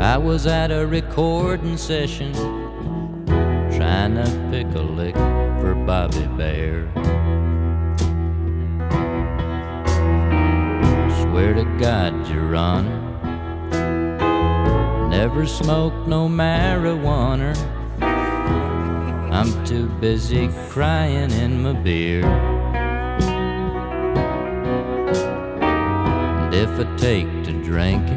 I was at a recording session trying to pick a lick for Bobby Bear. Swear to God, Your Honor, never smoked no marijuana. I'm too busy crying in my beer. And if I take to drinking,